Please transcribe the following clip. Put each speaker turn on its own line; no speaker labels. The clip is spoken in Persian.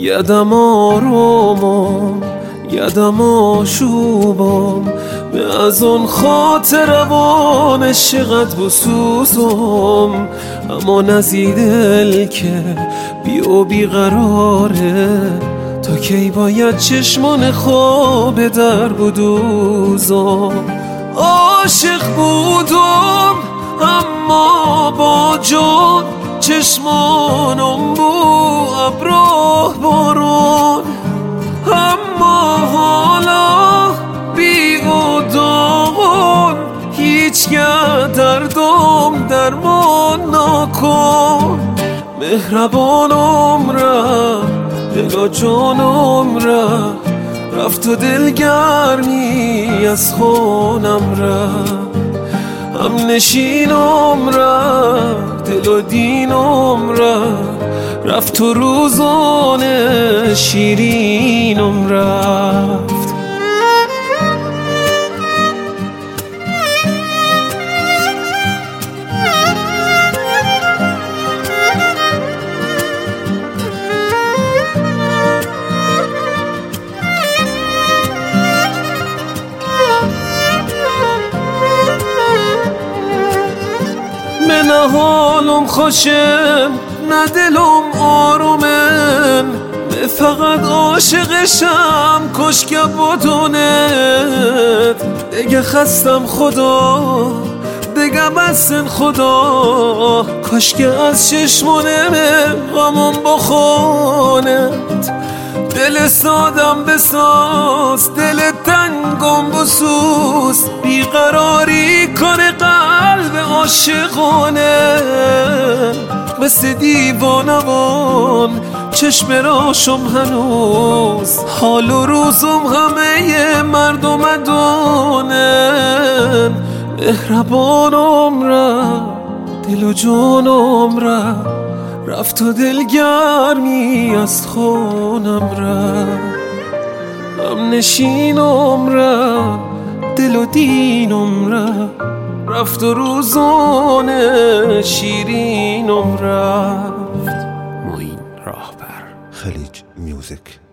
یدم آرومم یدم آشوبم به از اون خاطر روان عشقت بسوزم، اما نزی دل که بی و بیقراره، تا کی باید چشمان خواب در بدوزم. عاشق بودم اما با جان، چشمانم بو ابراه بارون، اما حالا بی و داغون، هیچگه دردم درمان نکن. مهربانم رفت دل و جانم رفت و دلگرمی از خونم هم نشینم رفت دل و دینم رفت و روزان شیرینم رفت. نه حالم خوشم نه دلم آرومن، نه فقط عاشقشم کشک بدونت. دیگه خستم خدا دیگه بسن خدا، کاش که از چشمانم غمم بخونت. دل سادم بساز دل تنگم بسوز، بیقراری کنه قلب عاشقانه. مثل دیوانوان چشم راشم هنوز، حال و روزم همه مردم دونن. مهربانم دل و جانم رفت و دلگرمی از خونم هم نشینم دل و دینم رفت و روزان شیرینم رفت.
معین راهبر، خلیج میوزیک.